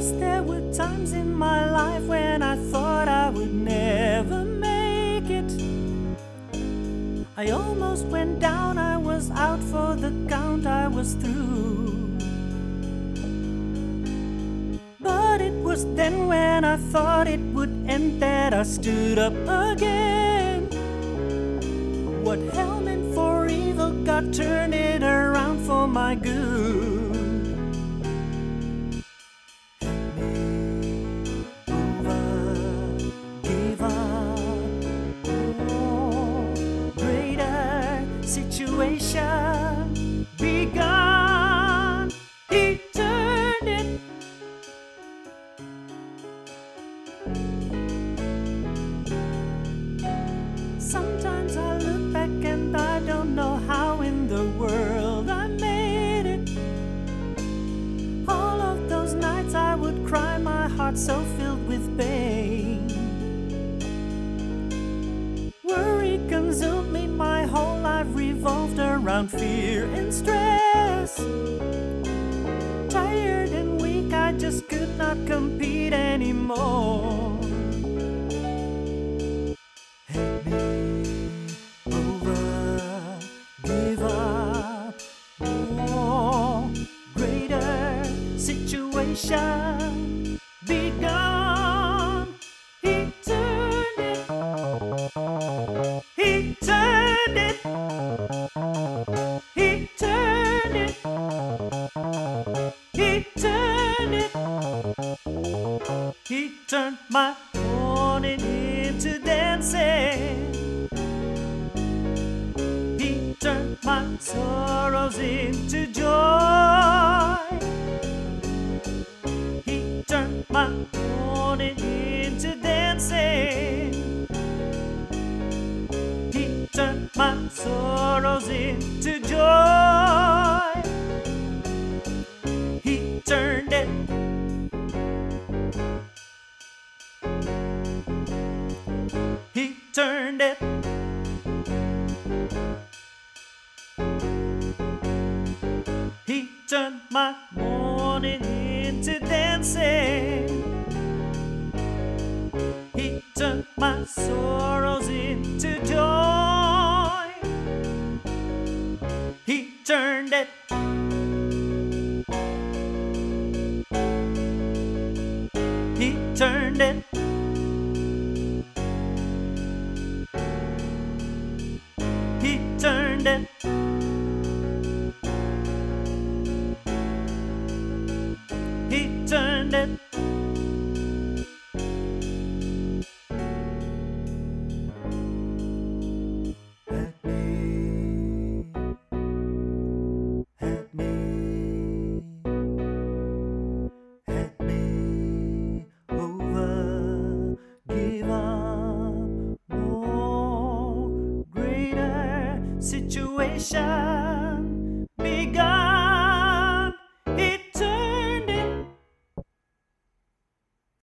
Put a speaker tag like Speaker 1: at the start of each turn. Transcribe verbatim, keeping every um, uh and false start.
Speaker 1: Yes, there were times in my life when I thought I would never make it. I almost went down, I was out for the count, I was through. But it was then when I thought it would end that I stood up again. What hell meant for evil, God turned it around for my good. Situation begun, he turned it. Sometimes I look back and I don't know how in the world I made it. All of those nights I would cry, my heart so filled with pain. Worry consumed me, my whole life revolved around fear and stress. Tired and weak, I just could not compete anymore. Help me over, give up, more greater situation begun. He turned it. He turned it. He turned it. He turned it. He turned my mourning into dancing. He turned my sorrows into joy. He turned my mourning into dancing. He turned my sorrows into joy. He turned it. He turned it. He turned my mourning into dancing. He turned my sorrows into joy. He turned it. He turned it. He turned it. He turned it. Situation